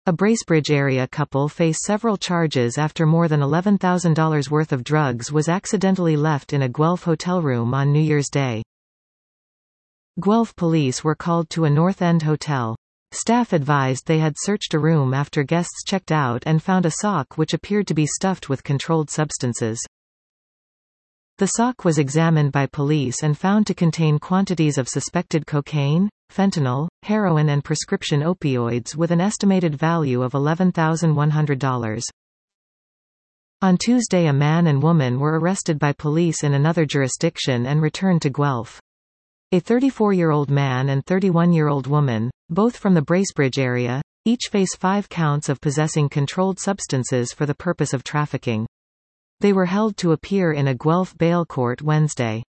A Bracebridge area couple face several charges after more than $11,000 worth of drugs was accidentally left in a Guelph hotel room on New Year's Day. Guelph police were called to a North End hotel. Staff advised they had searched a room after guests checked out and found a sock which appeared to be stuffed with controlled substances. The sock was examined by police and found to contain quantities of suspected cocaine, fentanyl, heroin and prescription opioids with an estimated value of $11,100. On Tuesday, a man and woman were arrested by police in another jurisdiction and returned to Guelph. A 34-year-old man and 31-year-old woman, both from the Bracebridge area, each face 5 counts of possessing controlled substances for the purpose of trafficking. They were held to appear in a Guelph bail court Wednesday.